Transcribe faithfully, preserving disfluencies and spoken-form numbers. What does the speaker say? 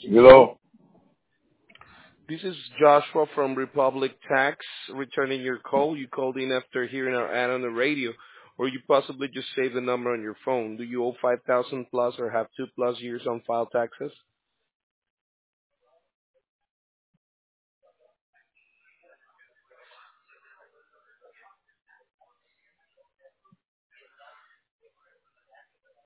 Hello. This is Joshua from Republic Tax, returning your call. You called in after hearing our ad on the radio, or you possibly just saved the number on your phone. Do you owe five thousand plus or have two plus years on file taxes?